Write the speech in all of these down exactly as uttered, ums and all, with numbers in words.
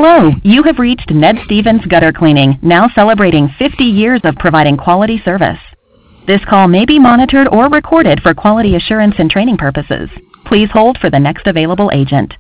Hello, you have reached Ned Stevens Gutter Cleaning, now celebrating fifty years of providing quality service. This call may be monitored or recorded for quality assurance and training purposes. Please hold for the next available agent.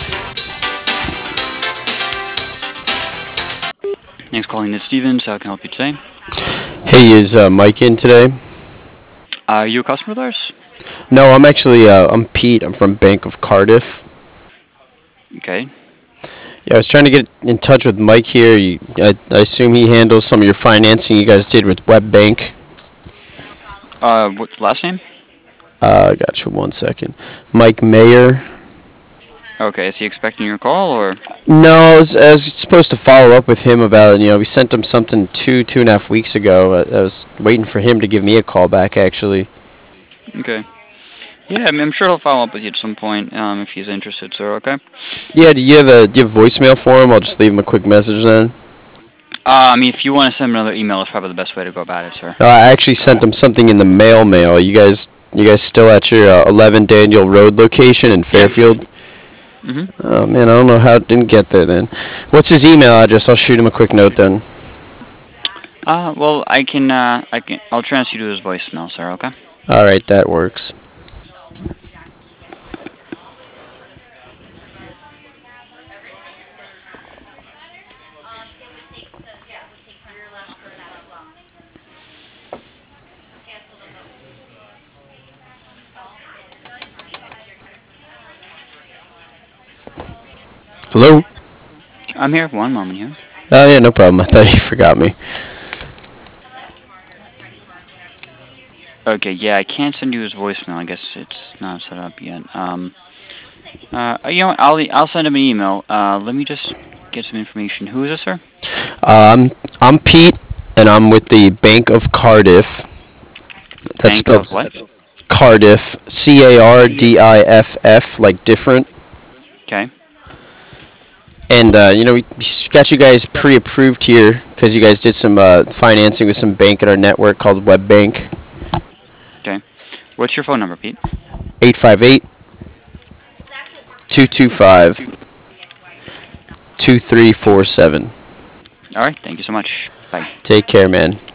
Thanks for calling Ned Stevens. How can I help you today? Hey, is uh, Mike in today? Uh, are you a customer of ours? No, I'm actually, uh, I'm Pete. I'm from Bank of Cardiff. Okay. Yeah, I was trying to get in touch with Mike here. You, I, I assume he handles some of your financing you guys did with WebBank. Uh, what's the last name? Uh, gotcha, one second. Mike Mayer. Okay, is he expecting your call, or? No, I was, I was supposed to follow up with him about it. You know, we sent him something two, two and a half weeks ago. I, I was waiting for him to give me a call back, actually. Okay. Yeah, I mean, I'm sure he'll follow up with you at some point, um, if he's interested, sir, okay? Yeah, do you have a, do you have voicemail for him? I'll just leave him a quick message then. Uh, I mean, if you want to send him another email, it's probably the best way to go about it, sir. Uh, I actually sent him something in the mail mail. You guys you guys still at your uh, eleven Daniel Road location in Fairfield? Mm-hmm. Oh, man, I don't know how it didn't get there then. What's his email address? I'll shoot him a quick note then. Uh, well, I can, uh, I can, I'll transfer you to his voicemail, sir, okay? All right, that works. Hello? I'm here. One moment here. Oh, yeah, no problem. I thought you forgot me. Okay, yeah, I can't send you his voicemail. I guess it's not set up yet. Um, uh, you know what? I'll, I'll send him an email. Uh, let me just get some information. Who is this, sir? Um, I'm Pete, and I'm with the Bank of Cardiff. That's Bank of spelled what? Cardiff, C A R D I F F, like different. Okay. And, uh, you know, we got you guys pre-approved here because you guys did some uh, financing with some bank in our network called WebBank. Okay. What's your phone number, Pete? eight five eight, two two five, two three four seven. All right. Thank you so much. Bye. Take care, man.